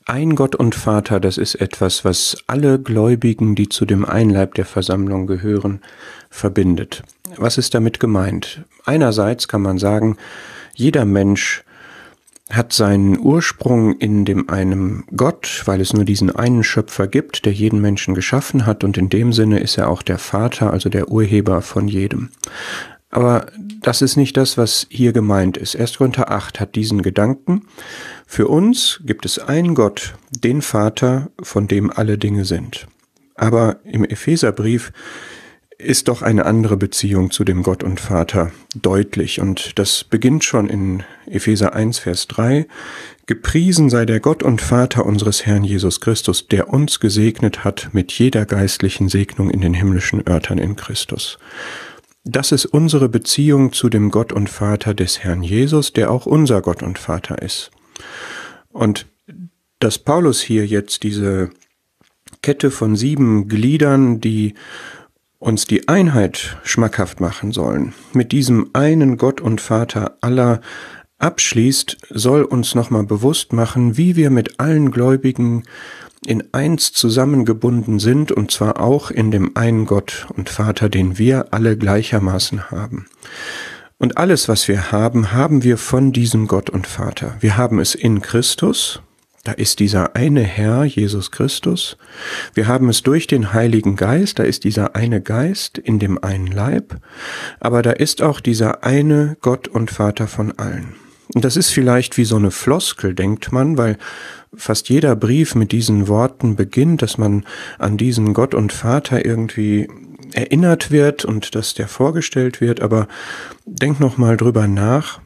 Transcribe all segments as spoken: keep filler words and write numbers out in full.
Ein Gott und Vater, das ist etwas, was alle Gläubigen, die zu dem Einleib der Versammlung gehören, verbindet. Was ist damit gemeint? Einerseits kann man sagen, jeder Mensch hat seinen Ursprung in dem einen Gott, weil es nur diesen einen Schöpfer gibt, der jeden Menschen geschaffen hat, und in dem Sinne ist er auch der Vater, also der Urheber von jedem. Aber das ist nicht das, was hier gemeint ist. erster Korinther acht hat diesen Gedanken. Für uns gibt es einen Gott, den Vater, von dem alle Dinge sind. Aber im Epheserbrief ist doch eine andere Beziehung zu dem Gott und Vater deutlich. Und das beginnt schon in Epheser eins, Vers drei. Gepriesen sei der Gott und Vater unseres Herrn Jesus Christus, der uns gesegnet hat mit jeder geistlichen Segnung in den himmlischen Örtern in Christus. Das ist unsere Beziehung zu dem Gott und Vater des Herrn Jesus, der auch unser Gott und Vater ist. Und dass Paulus hier jetzt diese Kette von sieben Gliedern, die uns die Einheit schmackhaft machen sollen, mit diesem einen Gott und Vater aller abschließt, soll uns nochmal bewusst machen, wie wir mit allen Gläubigen in eins zusammengebunden sind, und zwar auch in dem einen Gott und Vater, den wir alle gleichermaßen haben. Und alles, was wir haben, haben wir von diesem Gott und Vater. Wir haben es in Christus, da ist dieser eine Herr, Jesus Christus. Wir haben es durch den Heiligen Geist, da ist dieser eine Geist in dem einen Leib. Aber da ist auch dieser eine Gott und Vater von allen. Und das ist vielleicht wie so eine Floskel, denkt man, weil fast jeder Brief mit diesen Worten beginnt, dass man an diesen Gott und Vater irgendwie erinnert wird und dass der vorgestellt wird. Aber denk noch mal drüber nach.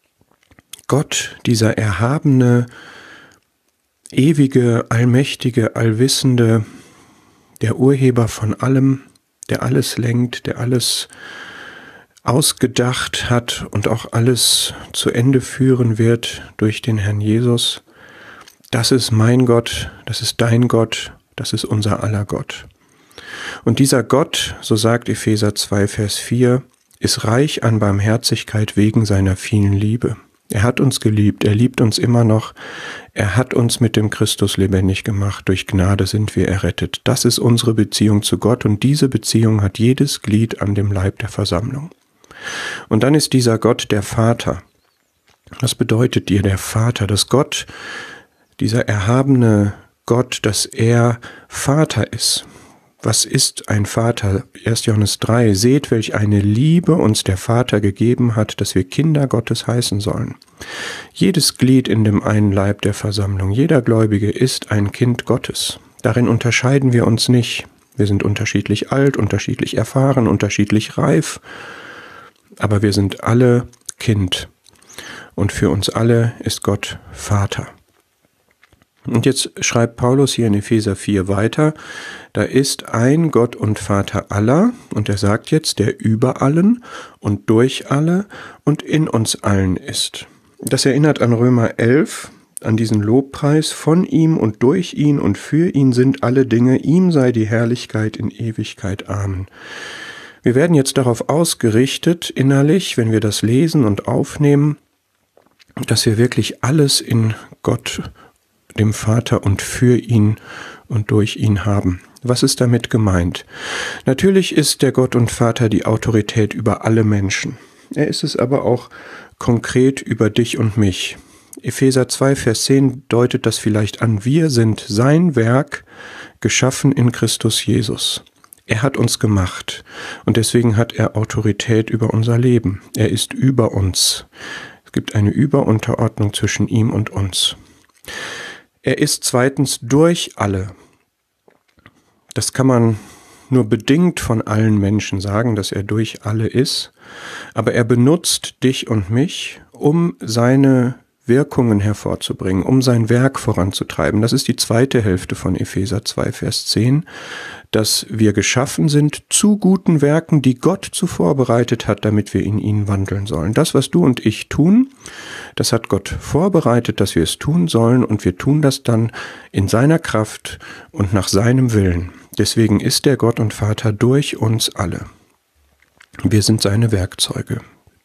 Gott, dieser erhabene, ewige, allmächtige, allwissende, der Urheber von allem, der alles lenkt, der alles ausgedacht hat und auch alles zu Ende führen wird durch den Herrn Jesus. Das ist mein Gott, das ist dein Gott, das ist unser aller Gott. Und dieser Gott, so sagt Epheser zwei, Vers vier, ist reich an Barmherzigkeit wegen seiner vielen Liebe. Er hat uns geliebt, er liebt uns immer noch, er hat uns mit dem Christus lebendig gemacht, durch Gnade sind wir errettet. Das ist unsere Beziehung zu Gott, und diese Beziehung hat jedes Glied an dem Leib der Versammlung. Und dann ist dieser Gott der Vater. Was bedeutet dir der Vater? Dass Gott, dieser erhabene Gott, dass er Vater ist. Was ist ein Vater? erster Johannes drei. Seht, welch eine Liebe uns der Vater gegeben hat, dass wir Kinder Gottes heißen sollen. Jedes Glied in dem einen Leib der Versammlung, jeder Gläubige ist ein Kind Gottes. Darin unterscheiden wir uns nicht. Wir sind unterschiedlich alt, unterschiedlich erfahren, unterschiedlich reif. Aber wir sind alle Kind. Und für uns alle ist Gott Vater. Und jetzt schreibt Paulus hier in Epheser vier weiter, da ist ein Gott und Vater aller, und er sagt jetzt, der über allen und durch alle und in uns allen ist. Das erinnert an Römer elf, an diesen Lobpreis, von ihm und durch ihn und für ihn sind alle Dinge, ihm sei die Herrlichkeit in Ewigkeit. Amen. Wir werden jetzt darauf ausgerichtet, innerlich, wenn wir das lesen und aufnehmen, dass wir wirklich alles in Gott, dem Vater, und für ihn und durch ihn haben. Was ist damit gemeint? Natürlich ist der Gott und Vater die Autorität über alle Menschen. Er ist es aber auch konkret über dich und mich. Epheser zwei, Vers zehn deutet das vielleicht an. Wir sind sein Werk, geschaffen in Christus Jesus. Er hat uns gemacht und deswegen hat er Autorität über unser Leben. Er ist über uns. Es gibt eine Überunterordnung zwischen ihm und uns. Er ist zweitens durch alle. Das kann man nur bedingt von allen Menschen sagen, dass er durch alle ist. Aber er benutzt dich und mich, um seine Wirkungen hervorzubringen, um sein Werk voranzutreiben. Das ist die zweite Hälfte von Epheser zwei, Vers zehn, dass wir geschaffen sind zu guten Werken, die Gott zuvor bereitet hat, damit wir in ihnen wandeln sollen. Das, was du und ich tun, das hat Gott vorbereitet, dass wir es tun sollen, und wir tun das dann in seiner Kraft und nach seinem Willen. Deswegen ist der Gott und Vater durch uns alle. Wir sind seine Werkzeuge.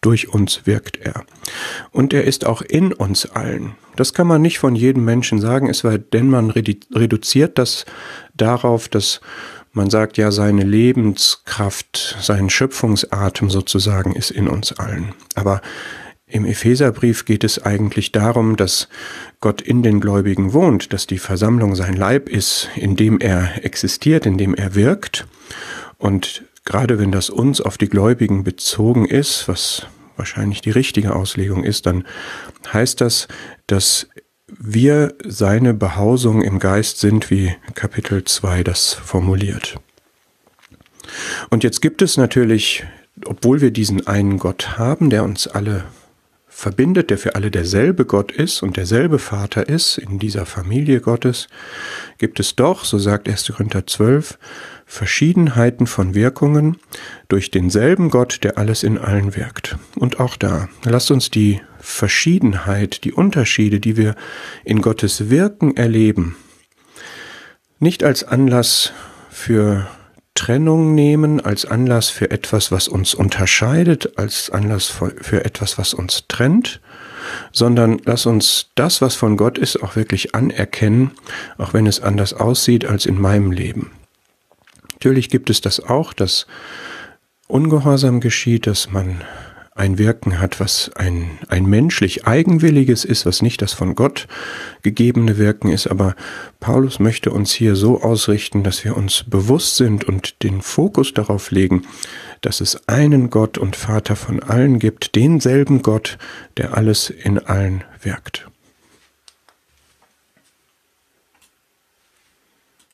durch uns wirkt er. Und er ist auch in uns allen. Das kann man nicht von jedem Menschen sagen, es sei denn, man reduziert das darauf, dass man sagt, ja, seine Lebenskraft, sein Schöpfungsatem sozusagen ist in uns allen. Aber im Epheserbrief geht es eigentlich darum, dass Gott in den Gläubigen wohnt, dass die Versammlung sein Leib ist, in dem er existiert, in dem er wirkt. Und gerade wenn das uns auf die Gläubigen bezogen ist, was wahrscheinlich die richtige Auslegung ist, dann heißt das, dass wir seine Behausung im Geist sind, wie Kapitel zwei das formuliert. Und jetzt gibt es natürlich, obwohl wir diesen einen Gott haben, der uns alle verbindet, der für alle derselbe Gott ist und derselbe Vater ist in dieser Familie Gottes, gibt es doch, so sagt erster Korinther zwölf, Verschiedenheiten von Wirkungen durch denselben Gott, der alles in allen wirkt. Und auch da, lasst uns die Verschiedenheit, die Unterschiede, die wir in Gottes Wirken erleben, nicht als Anlass für Trennung nehmen, als Anlass für etwas, was uns unterscheidet, als Anlass für etwas, was uns trennt, sondern lass uns das, was von Gott ist, auch wirklich anerkennen, auch wenn es anders aussieht als in meinem Leben. Natürlich gibt es das auch, dass ungehorsam geschieht, dass man ein Wirken hat, was ein, ein menschlich eigenwilliges ist, was nicht das von Gott gegebene Wirken ist. Aber Paulus möchte uns hier so ausrichten, dass wir uns bewusst sind und den Fokus darauf legen, dass es einen Gott und Vater von allen gibt, denselben Gott, der alles in allen wirkt.